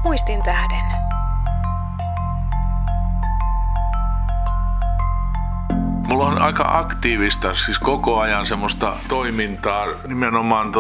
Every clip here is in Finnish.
muistin tähden. Mulla on aika aktiivista, siis koko ajan semmoista toimintaa nimenomaan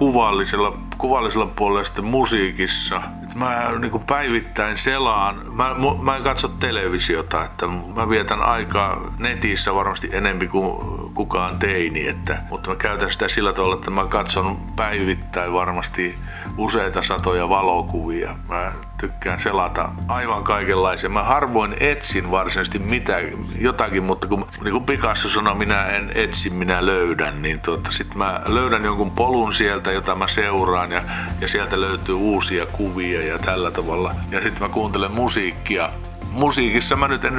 kuvallisella puolella sitten musiikissa. Et mä niinku päivittäin selaan, mä en katso televisiota, että mä vietän aikaa netissä varmasti enempi kuin kukaan teini, mutta mä käytän sitä sillä tavalla, että mä katson päivittäin varmasti useita satoja valokuvia. Mä tykkään selata aivan kaikenlaisia. Mä harvoin etsin varsinaisesti jotakin, mutta kun niin kuin Picasso sanoi, minä en etsi, minä löydän, niin sit mä löydän jonkun polun sieltä, jota mä seuraan ja sieltä löytyy uusia kuvia ja tällä tavalla. Ja sitten mä kuuntelen musiikkia. Musiikissa mä nyt en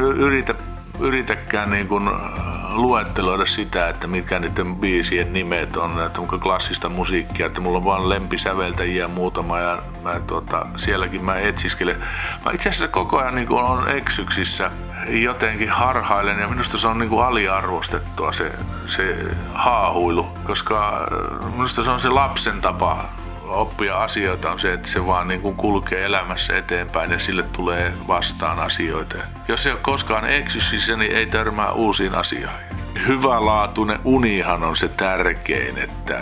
yritäkään niin kuin luetteloida sitä, että mitkä niiden biisien nimet on, että onko klassista musiikkia, että mulla on vaan lempisäveltäjiä muutama ja sielläkin mä etsiskelen. Mä itse asiassa koko ajan niin kuin on eksyksissä, jotenkin harhailen ja minusta se on niin kuin aliarvostettua se haahuilu, koska minusta se on se lapsen tapa oppia asioita on se, että se vaan niin kuin kulkee elämässä eteenpäin ja sille tulee vastaan asioita. Jos ei ole koskaan eksyksissä, niin ei törmää uusiin asioihin. Hyvälaatuinen unihan on se tärkein,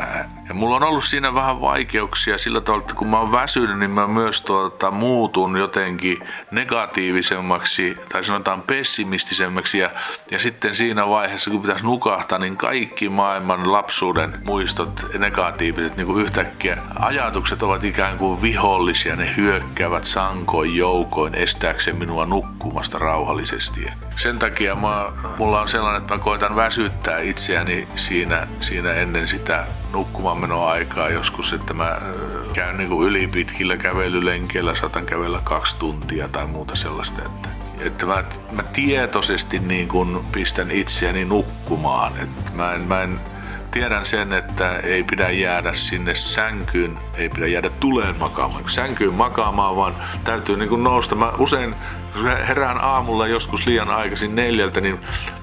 ja mulla on ollut siinä vähän vaikeuksia sillä tavalla, että kun mä oon väsynyt, niin mä myös muutun jotenkin negatiivisemmaksi tai sanotaan pessimistisemmäksi ja sitten siinä vaiheessa, kun pitäisi nukahtaa, niin kaikki maailman lapsuuden muistot negatiiviset, niin kuin yhtäkkiä ajatukset ovat ikään kuin vihollisia, ne hyökkäävät sankoin joukoin estääkseen minua nukkumasta rauhallisesti. Sen takia mulla on sellainen, että mä koitan väsyttää itseäni siinä ennen sitä nukkumaan menoaikaa joskus, että mä käyn niin kuin ylipitkillä kävelylenkeillä, saatan kävellä 2 tuntia tai muuta sellaista, että mä tietoisesti niin kuin pistän itseäni nukkumaan, että mä en tiedän sen, että ei pidä jäädä sinne sänkyyn, ei pidä jäädä tuleen makaamaan, sänkyyn makaamaan, vaan täytyy niin kuin nousta. Mä usein herään aamulla joskus liian aikaisin 4, niin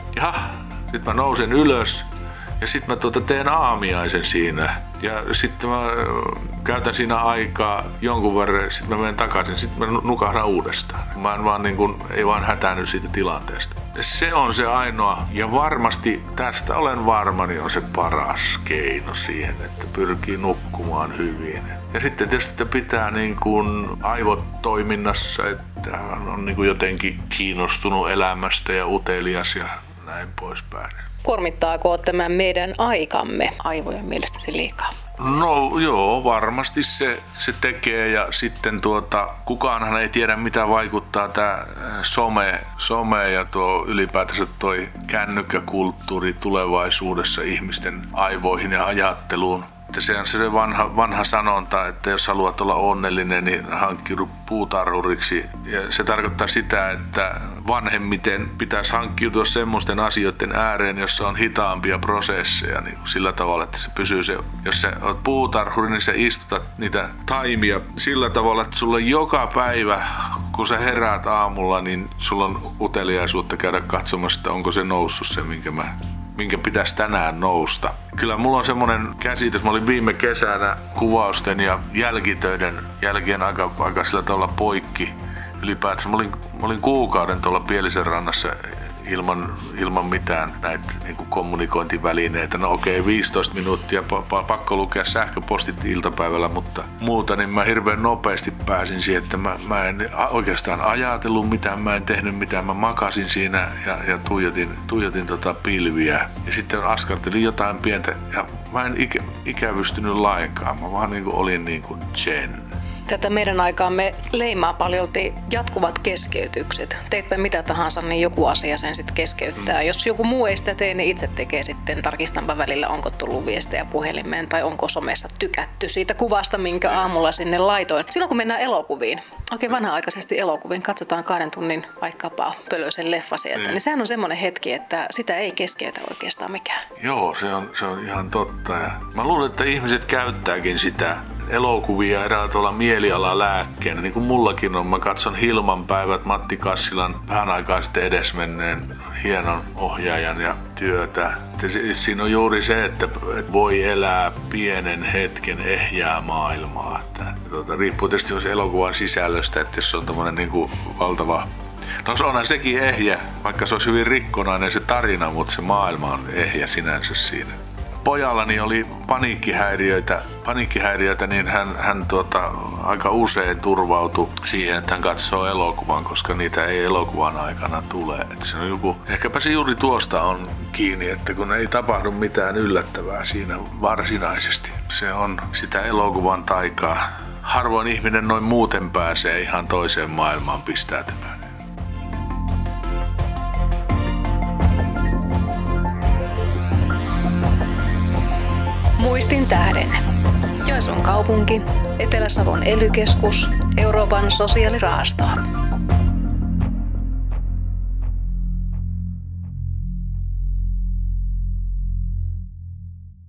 sit mä nousen ylös ja sit mä teen aamiaisen siinä ja sitten mä käytän siinä aikaa jonkun verran, sit mä menen takaisin, sit mä nukahdan uudestaan. Mä en vaan ei vaan hätäänny siitä tilanteesta. Se on se ainoa ja varmasti tästä olen varma, niin on se paras keino siihen, että pyrkii nukkumaan hyvin. Ja sitten tietysti että pitää niin kuin aivot toiminnassa, että on niin kuin jotenkin kiinnostunut elämästä ja utelias ja näin poispäin. Kuormittaako tämä meidän aikamme aivojen mielestäsi liikaa? No joo, varmasti se tekee ja sitten kukaanhan ei tiedä mitä vaikuttaa tämä some ja ylipäätänsä toi kännykkäkulttuuri tulevaisuudessa ihmisten aivoihin ja ajatteluun. Että se on se vanha sanonta, että jos haluat olla onnellinen, niin hankkiudu puutarhuriksi. Ja se tarkoittaa sitä, että vanhemmiten pitäisi hankkiutua semmoisten asioiden ääreen, jossa on hitaampia prosesseja. Niin sillä tavalla, että se pysyy jos sä oot puutarhuri, niin sä istutat niitä taimia sillä tavalla, että sulla joka päivä, kun sä heräät aamulla, niin sulla on uteliaisuutta käydä katsomassa, että onko se noussut se, minkä pitäisi tänään nousta. Kyllä mulla on semmoinen käsitys, mä olin viime kesänä kuvausten ja jälkitöiden jälkeen aika sillä tavalla poikki ylipäätänsä. Mä olin kuukauden tuolla Pielisen rannassa ilman mitään näitä niin kuin kommunikointivälineitä. No okei, 15 minuuttia, pakko lukea sähköpostit iltapäivällä, mutta muuta, niin mä hirveän nopeasti pääsin siihen, että mä en oikeastaan ajatellut mitään, mä en tehnyt mitään, mä makasin siinä ja tuijotin pilviä. Ja sitten askartelin jotain pientä ja mä en ikävystynyt lainkaan, mä vaan niin kuin olin niin kuin zen. Tätä meidän aikaamme leimaa paljolti jatkuvat keskeytykset. Teetpä mitä tahansa, niin joku asia sen sitten keskeyttää. Jos joku muu ei sitä tee, niin itse tekee sitten. Tarkistanpa välillä, onko tullut viestejä puhelimeen tai onko somessa tykätty siitä kuvasta, minkä aamulla sinne laitoin. Silloin kun mennään elokuviin, oikein vanha-aikaisesti elokuviin, katsotaan 2 tunnin vaikkapa Pölösen leffa sieltä, niin sehän on semmoinen hetki, että sitä ei keskeytä oikeastaan mikään. Joo, se on ihan totta. Ja mä luulen, että ihmiset käyttääkin sitä elokuvia eräällä tavalla mielialalääkkeenä, niin kuin mullakin on. Mä katson Hilman päivät, Matti Kassilan vähän aikaa sitten edesmenneen hienon ohjaajan ja työtä. Siinä on juuri se, että voi elää pienen hetken ehjää maailmaa. Riippuu tietysti elokuvan sisällöstä, että jos on tommonen niinku valtava... No onhan sekin ehjä, vaikka se olisi hyvin rikkonainen se tarina, mutta se maailma on ehjä sinänsä siinä. Pojallani oli paniikkihäiriöitä, niin hän aika usein turvautui siihen, että hän katsoo elokuvan, koska niitä ei elokuvan aikana tule. Että se on ehkäpä se juuri tuosta on kiinni, että kun ei tapahdu mitään yllättävää siinä varsinaisesti. Se on sitä elokuvan taikaa. Harvoin ihminen noin muuten pääsee ihan toiseen maailmaan pistäytymään. Muistin tähden. Joensuun kaupunki, Etelä-Savon ELY-keskus, Euroopan sosiaalirahasto.